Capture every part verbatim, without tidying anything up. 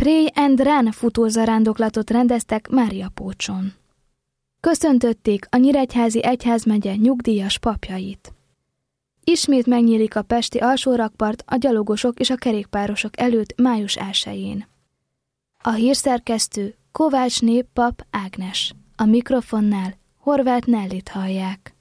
Pray and Run futózarándoklatot rendeztek Máriapócson. Köszöntötték a Nyíregyházi Egyházmegye nyugdíjas papjait. Ismét megnyílik a pesti alsórakpart a gyalogosok és a kerékpárosok előtt május elsején. A hírszerkesztő Kovácsné pap Ágnes, a mikrofonnál Horváth Nellit hallják.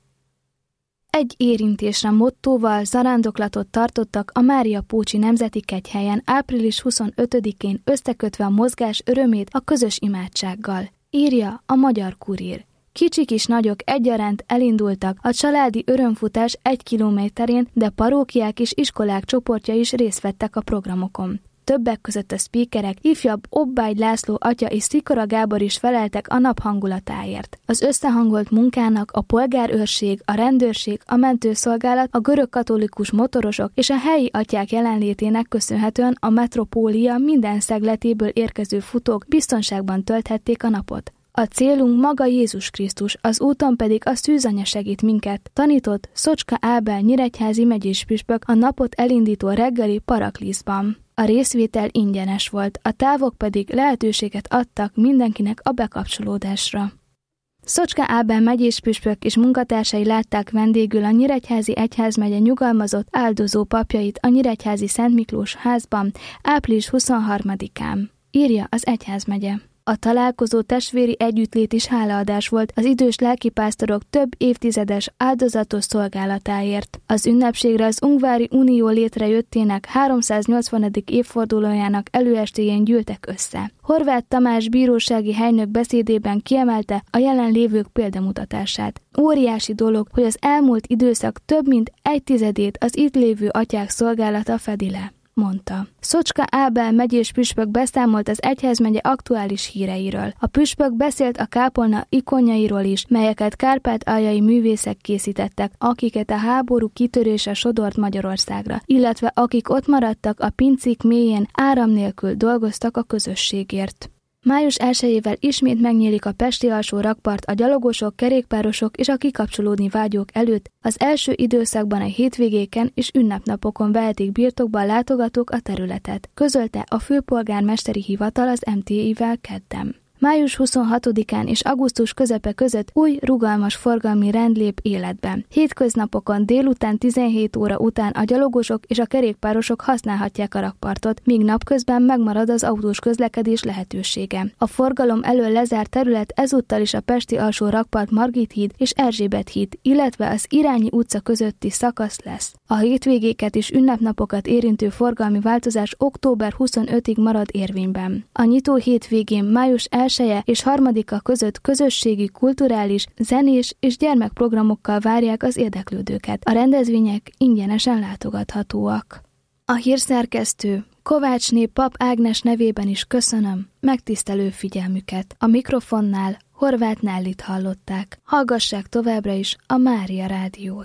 Egy érintésre mottóval zarándoklatot tartottak a Máriapócsi Nemzeti Kegyhelyen április huszonötödikén, összekötve a mozgás örömét a közös imádsággal, írja a Magyar Kurír. Kicsik és nagyok egyaránt elindultak a családi örömfutás egy kilométerén, de parókiák és iskolák csoportja is részt vettek a programokon. Többek között a speakerek, ifjabb Obbágy László atya és Szikora Gábor is feleltek a nap hangulatáért. Az összehangolt munkának a polgárőrség, a rendőrség, a mentőszolgálat, a görögkatolikus motorosok és a helyi atyák jelenlétének köszönhetően a metropólia minden szegletéből érkező futók biztonságban tölthették a napot. A célunk maga Jézus Krisztus, az úton pedig a szűzanya segít minket, tanított Szocska Ábel nyíregyházi megyéspüspök a napot elindító reggeli Parakliszban. A részvétel ingyenes volt, a távok pedig lehetőséget adtak mindenkinek a bekapcsolódásra. Szocska Ábel megyéspüspök és munkatársai látták vendégül a Nyíregyházi Egyházmegye nyugalmazott áldozó papjait a Nyíregyházi Szent Miklós házban április huszonharmadikán, írja az egyházmegye. A találkozó testvéri együttlét és hálaadás volt az idős lelkipásztorok több évtizedes áldozatos szolgálatáért. Az ünnepségre az Ungvári Unió létrejöttének háromszáznyolcvanadik évfordulójának előestéjén gyűltek össze. Horváth Tamás bírósági helynök beszédében kiemelte a jelenlévők példamutatását. Óriási dolog, hogy az elmúlt időszak több mint egy tizedét az itt lévő atyák szolgálata fedi le, mondta. Szocska Ábel megyés püspök beszámolt az egyházmegye aktuális híreiről. A püspök beszélt a kápolna ikonjairól is, melyeket kárpát-aljai művészek készítettek, akiket a háború kitörése sodort Magyarországra, illetve akik ott maradtak a pincik mélyén, áram nélkül dolgoztak a közösségért. Május elsejével ismét megnyílik a pesti alsó rakpart a gyalogosok, kerékpárosok és a kikapcsolódni vágyók előtt. Az első időszakban a hétvégéken és ünnepnapokon vehetik birtokba a látogatók a területet, közölte a főpolgármesteri hivatal az em té i-vel kedden. Május huszonhatodikán és augusztus közepe között új, rugalmas forgalmi rend lép életbe. Hétköznapokon délután tizenhét óra után a gyalogosok és a kerékpárosok használhatják a rakpartot, míg napközben megmarad az autós közlekedés lehetősége. A forgalom elől lezárt terület ezúttal is a pesti alsó rakpart Margit híd és Erzsébet híd, illetve az Irányi utca közötti szakasz lesz. A hétvégéket és ünnepnapokat érintő forgalmi változás október huszonötödikéig marad érvényben. A nyitó hétvégén május elsője és harmadika között közösségi, kulturális, zenés és gyermekprogramokkal várják az érdeklődőket. A rendezvények ingyenesen látogathatóak. A hírszerkesztő Kovácsné pap Ágnes nevében is köszönöm megtisztelő figyelmüket. A mikrofonnál Horváth Nellit hallották. Hallgassák továbbra is a Mária Rádiót.